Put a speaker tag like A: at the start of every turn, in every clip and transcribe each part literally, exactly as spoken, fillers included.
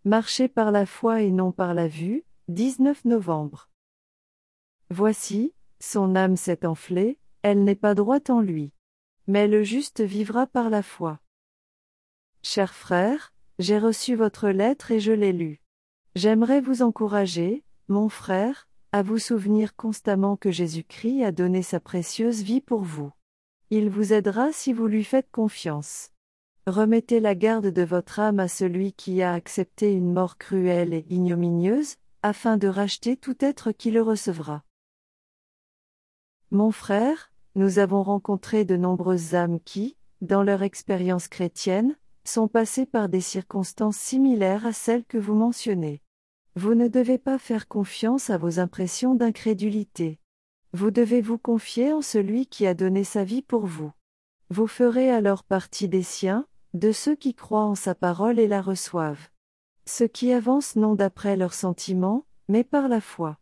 A: Marchez par la foi et non par la vue, dix-neuf novembre. Voici, son âme s'est enflée, elle n'est pas droite en lui. Mais le juste vivra par la foi. Chers frères, j'ai reçu votre lettre et je l'ai lue. J'aimerais vous encourager, mon frère, à vous souvenir constamment que Jésus-Christ a donné sa précieuse vie pour vous. Il vous aidera si vous lui faites confiance. Remettez la garde de votre âme à celui qui a accepté une mort cruelle et ignominieuse, afin de racheter tout être qui le recevra. Mon frère, nous avons rencontré de nombreuses âmes qui, dans leur expérience chrétienne, sont passées par des circonstances similaires à celles que vous mentionnez. Vous ne devez pas faire confiance à vos impressions d'incrédulité. Vous devez vous confier en celui qui a donné sa vie pour vous. Vous ferez alors partie des siens, de ceux qui croient en sa parole et la reçoivent. Ceux qui avancent non d'après leurs sentiments, mais par la foi.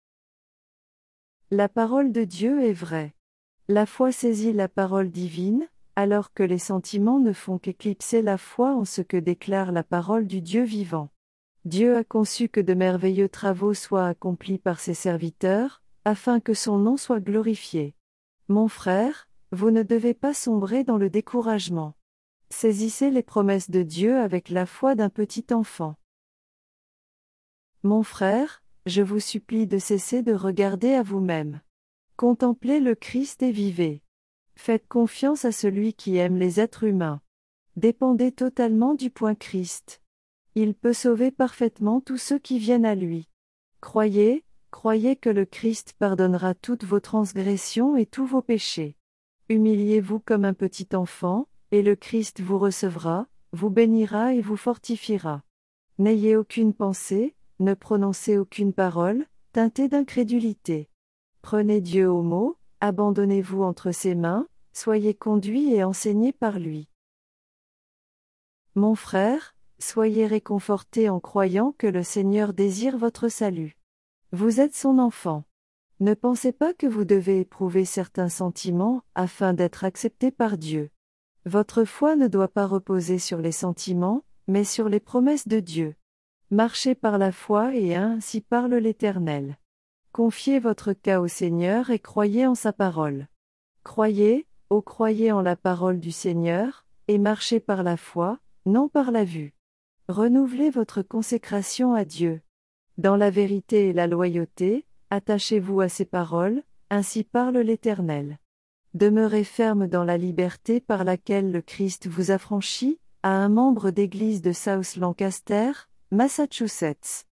A: La parole de Dieu est vraie. La foi saisit la parole divine, alors que les sentiments ne font qu'éclipser la foi en ce que déclare la parole du Dieu vivant. Dieu a conçu que de merveilleux travaux soient accomplis par ses serviteurs, afin que son nom soit glorifié. Mon frère, vous ne devez pas sombrer dans le découragement. Saisissez les promesses de Dieu avec la foi d'un petit enfant. Mon frère, je vous supplie de cesser de regarder à vous-même. Contemplez le Christ et vivez. Faites confiance à celui qui aime les êtres humains. Dépendez totalement du point Christ. Il peut sauver parfaitement tous ceux qui viennent à lui. Croyez, croyez que le Christ pardonnera toutes vos transgressions et tous vos péchés. Humiliez-vous comme un petit enfant, et le Christ vous recevra, vous bénira et vous fortifiera. N'ayez aucune pensée, ne prononcez aucune parole, teintée d'incrédulité. Prenez Dieu au mot, abandonnez-vous entre ses mains, soyez conduits et enseignés par lui. Mon frère, soyez réconfortés en croyant que le Seigneur désire votre salut. Vous êtes son enfant. Ne pensez pas que vous devez éprouver certains sentiments afin d'être accepté par Dieu. Votre foi ne doit pas reposer sur les sentiments, mais sur les promesses de Dieu. Marchez par la foi et ainsi parle l'Éternel. Confiez votre cas au Seigneur et croyez en sa parole. Croyez, ô croyez en la parole du Seigneur, et marchez par la foi, non par la vue. Renouvelez votre consécration à Dieu. Dans la vérité et la loyauté, attachez-vous à ses paroles, ainsi parle l'Éternel. Demeurez ferme dans la liberté par laquelle le Christ vous a franchi, à un membre d'église de South Lancaster, Massachusetts.